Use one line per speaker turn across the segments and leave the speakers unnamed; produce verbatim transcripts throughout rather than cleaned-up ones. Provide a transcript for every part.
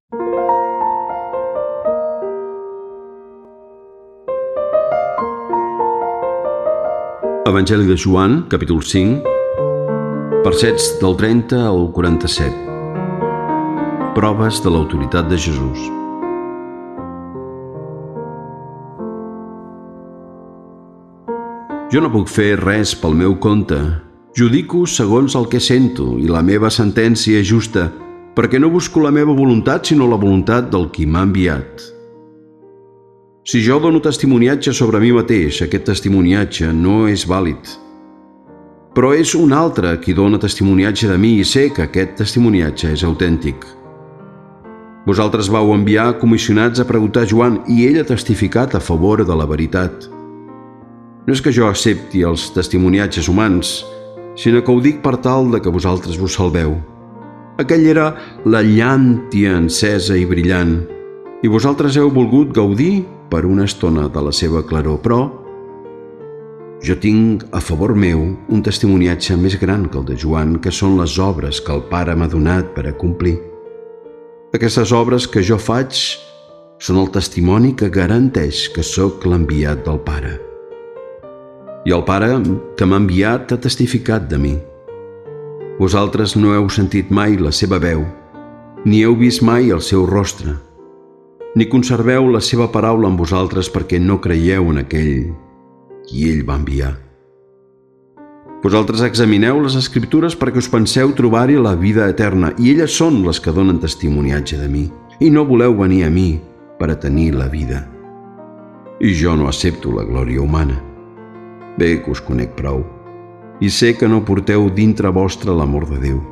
Evangeli de Joan, capítol cinc, versets del trenta al quaranta-set. Proves de l'autoritat de Jesús. Jo no puc fer res pel meu compte. Judico segons el que sento, i la meva sentència és justa, perquè no busco la meva voluntat, sinó la voluntat del qui m'ha enviat. Si jo dono testimoniatge sobre mi mateix, aquest testimoniatge no és vàlid. Però és un altre qui dona testimoniatge de mi i sé que aquest testimoniatge és autèntic. Vosaltres vau enviar comissionats a preguntar a Joan i ell ha testificat a favor de la veritat. No és que jo accepti els testimoniatges humans, sinó que ho dic per tal de que vosaltres vos salveu. Aquell era la llàntia encesa i brillant, i vosaltres heu volgut gaudir per una estona de la seva claror, però jo tinc a favor meu un testimoniatge més gran que el de Joan, que són les obres que el Pare m'ha donat per a complir. Aquestes obres que jo faig són el testimoni que garanteix que sóc l'enviat del Pare. I el Pare que m'ha enviat ha testificat de mi. Vosaltres no heu sentit mai la seva veu, ni heu vist mai el seu rostre, ni conserveu la seva paraula en vosaltres perquè no creieu en aquell qui ell va enviar. Vosaltres examineu les Escriptures perquè us penseu trobar-hi la vida eterna, i elles són les que donen testimoniatge de mi, i no voleu venir a mi per a tenir la vida. I jo no accepto la glòria humana. Bé que us conec prou, i sé que no porteu dintre vostre l'amor de Déu.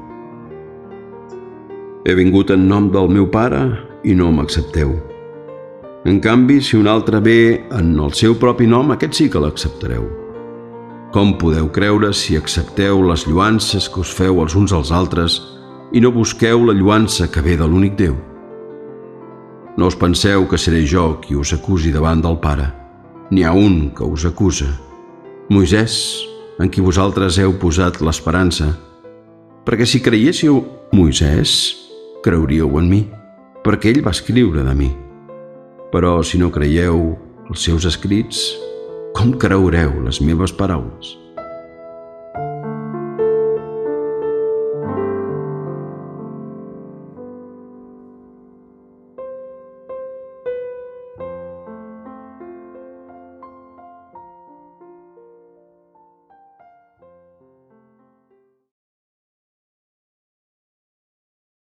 He vingut en nom del meu Pare i no m'accepteu. En canvi, si un altre ve en el seu propi nom, aquest sí que l'acceptareu. Com podeu creure si accepteu les lloances que us feu els uns als altres i no busqueu la lloança que ve de l'únic Déu? No us penseu que seré jo qui us acusi davant del Pare. N'hi ha un que us acusa, Moisès, en qui vosaltres heu posat l'esperança. Perquè si creiéssiu Moisès, creuríeu en mi, perquè ell va escriure de mi. Però si no creieu els seus escrits, com creureu les meves paraules?